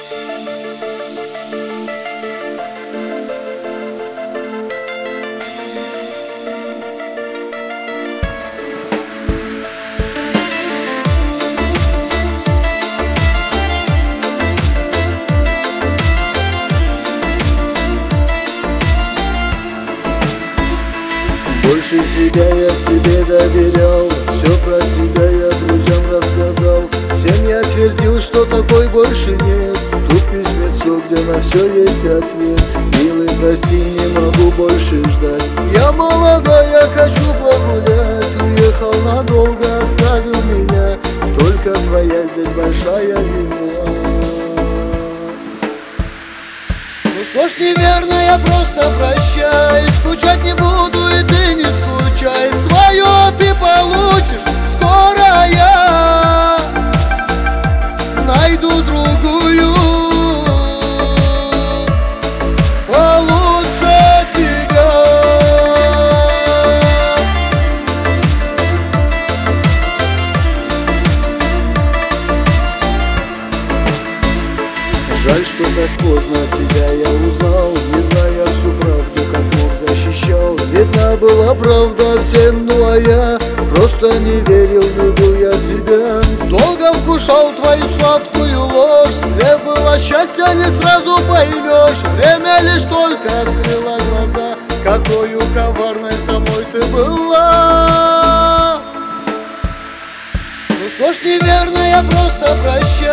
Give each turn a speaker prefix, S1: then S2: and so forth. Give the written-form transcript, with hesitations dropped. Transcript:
S1: Больше себя я себе доверял, все про себя я друзьям рассказал. Всем я твердил, что такой больше нет. Тут письмецо, где на все есть ответ. Милый, прости, не могу больше ждать. Я молодая, хочу погулять. Уехал надолго, оставил меня. Только твоя здесь большая вина. Ну что ж, неверно, я просто прощай. Скучать не буду, и ты не скучай. Свое ты получишь, скоро я найду другую получше тебя. Жаль, что так поздно тебя я узнал, не зная всю правду, как мог защищал. Видна была правда всем, ну а я просто не верил, любил я тебя. Долго вкушал твою сладкую ложь, слеп было счастье, не сразу поймешь. Время лишь только открыло глаза, какою коварной самой ты была. Ну что ж, неверно, я просто прощаю.